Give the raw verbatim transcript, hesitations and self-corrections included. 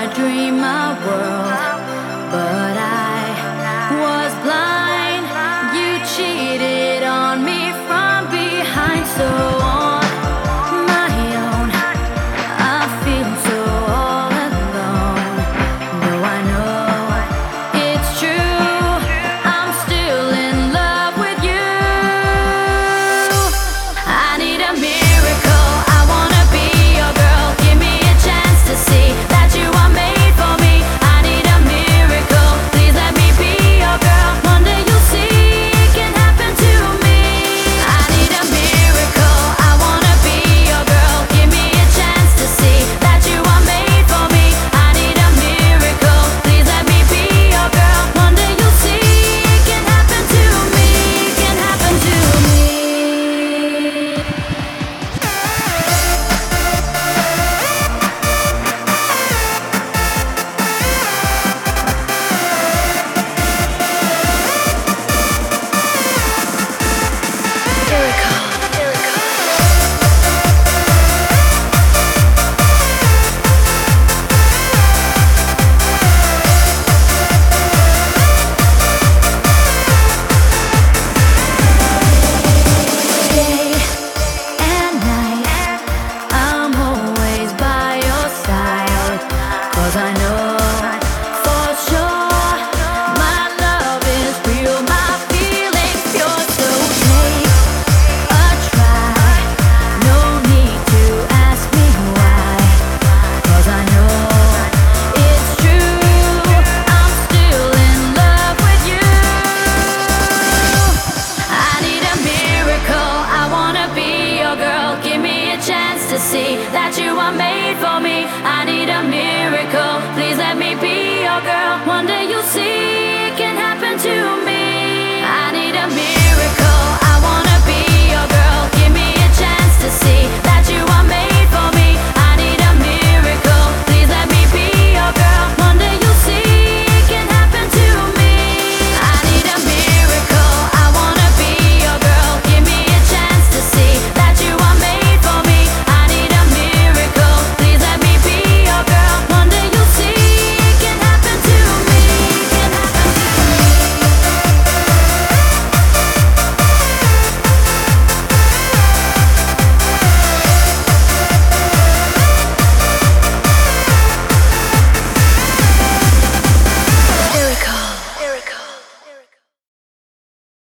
dream my world, but I was blind. You cheated on me from behind, so on my own I feel so all alone. Though I know it's true, I'm still in love with you. I need a miracle, I wanna be your girl. Give me a chance to see that you are made for me. I need a miracle, please let me be your girl. One day you'll see it can happen to me. I need a miracle, I wanna be your girl. Give me a chance to see that you are made for me. I need a miracle, please let me be your girl. One day you'll see it can happen to me, can happen to me. Day and night, I'm always by your side. 'Cause I know for sure my love is real, my feelings pure. So take a try, no need to ask me why. 'Cause I know it's true, I'm still in love with you. I need a miracle, I wanna be your girl. Give me a chance to see that you are made for me. I need a miracle, please let me be your girl. One day you'll see it can happen to me.